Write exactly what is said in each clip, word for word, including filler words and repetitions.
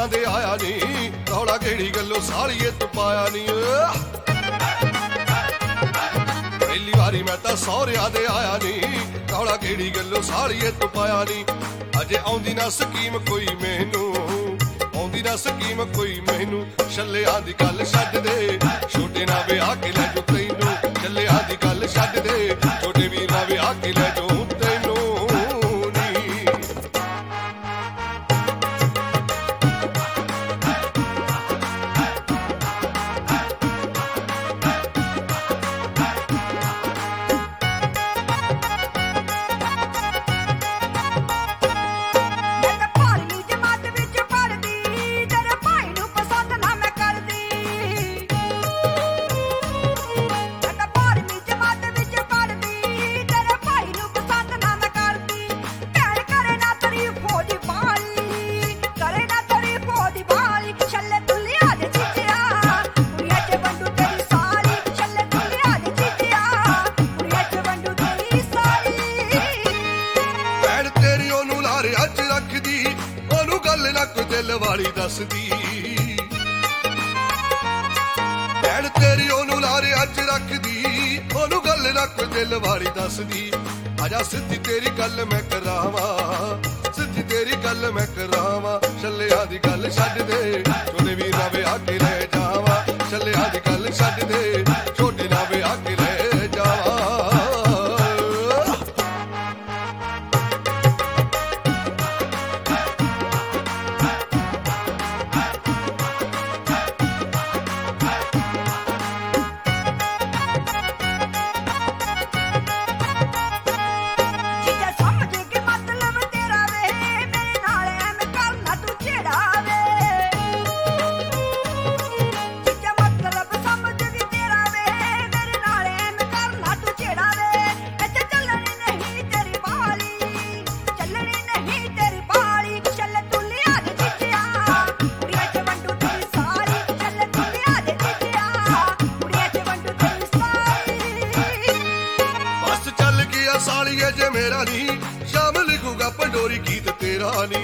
ਸਹੁਰਿਆਂ ਦੇ ਆਇਆ ਨੀ, ਰੌਲਾ ਕਿਹੜੀ ਗੱਲੋਂ ਸਾਲੀਏ ਤੂੰ ਪਾਇਆ ਨੀ। ਪਹਿਲੀ ਵਾਰੀ ਮੈਂ ਤਾਂ ਸਹੁਰਿਆਂ ਦੇ ਆਇਆ ਨੀ, ਰੌਲਾ ਕਿਹੜੀ ਗੱਲੋਂ ਸਾਲੀਏ ਤੂੰ ਪਾਇਆ ਨੀ। ਅਜੇ ਆਉਂਦੀ ਨਾ ਸਕੀਮ ਕੋਈ ਮੈਨੂੰ, ਆਉਂਦੀ ਨਾ ਸਕੀਮ ਕੋਈ ਮੈਨੂੰ। ਛੱਲਿਆਂ ਦੀ ਗੱਲ ਛੱਡ ਦੇ, ਛੋਟੇ ਨਾਲ ਵਿਆਹ ਕੇ ਲੈ ਜੋ ਤੈਨੂੰ। ਛੱਲਿਆਂ ਦੀ ਗੱਲ ਛੱਡ ਦੇ, ਛੋਟੇ ਵੀਰ ਨਾਲ ਵਿਆਹ ਕੇ ਲੈ ਜੋ ਤੈਨੂੰ। ਦਿਲ ਵਾਲੀ ਦੱਸਦੀ ਭੈਣ ਤੇਰੀ ਉਹਨੂੰ ਲਾਰੇ ਅੱਜ ਰੱਖਦੀ, ਉਹਨੂੰ ਗੱਲ ਨਾ ਕੋਈ ਦਿਲ ਵਾਲੀ ਦੱਸਦੀ। ਆਜਾ ਸਿੱਧੀ ਤੇਰੀ ਗੱਲ ਮੈਂ ਕਰਾਵਾਂ, ਸਿੱਧੀ ਤੇਰੀ ਗੱਲ ਮੈਂ ਕਰਾਵਾਂ। ਛੱਲਿਆਂ ਦੀ ਗੱਲ ਛੱਡ ਦੇ, ਛੋਟੇ ਵੀਰ ਨਾਲ ਵਿਆਹ ਕੇ ਲੈ ਜਾਵਾਂ। ਛੱਲਿਆਂ ਦੀ ਗੱਲ ਛੱਡ ਦੇ, ਛੋਟੇ ਨਾਲ ਵਿਆਹ ਕੇ ਲੈ ਜਾਵਾਂ। ਸਾਲੀਏ ਜੇ ਮੇਰਾ ਨੀ, ਸ਼ਾਮ ਲਿਖੂਗਾ ਪੰਡੋਰੀ ਗੀਤ ਤੇਰਾ ਨੀ।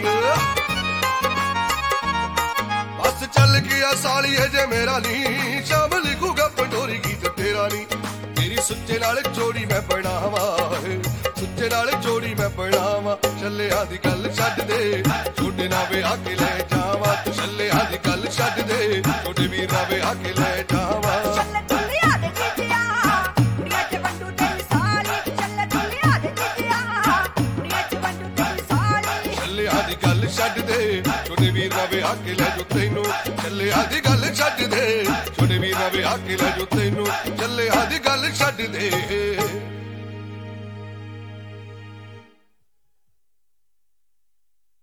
ਬਸ ਚੱਲ ਗਿਆ ਸਾਲੀਏ ਜੇ ਮੇਰਾ ਨੀ, ਸ਼ਾਮ ਲਿਖੂਗਾ ਪੰਡੋਰੀ ਗੀਤ ਤੇਰਾ ਨੀ। ਤੇਰੀ ਸੁੱਚੇ ਨਾਲ ਜੋੜੀ ਮੈਂ ਬਣਾਵਾਂ, ਸੁੱਚੇ ਨਾਲ ਜੋੜੀ ਮੈਂ ਬਣਾਵਾਂ। ਛੱਲਿਆਂ ਦੀ ਗੱਲ ਛੱਡ ਦੇ, ਛੋਟੇ ਨਾਲ ਵਿਆਹ ਕੇ ਲੈ ਜਾਵਾਂ। ਤੂੰ ਛੱਲਿਆਂ ਦੀ ਗੱਲ ਛੱਡ ਦੇ, ਛੋਟੇ ਵੀਰ ਨਾਲ ਵਿਆਹ ਕੇ ਲੈ ਜਾਵਾਂ। ਗੱਲ ਛੱਡ ਦੇ, ਛੋਟੇ ਵੀਰ ਨਾਲ ਵਿਆਹ ਕੇ ਲੈ ਜੋ ਤੈਨੂੰ। ਛੱਲਿਆਂ ਦੀ ਗੱਲ ਛੱਡ ਦੇ, ਛੋਟੇ ਵੀਰ ਨਾਲ ਵਿਆਹ ਕੇ ਲੈ ਜੋ ਤੈਨੂੰ। ਛੱਲਿਆਂ ਦੀ ਗੱਲ ਛੱਡ ਦੇ।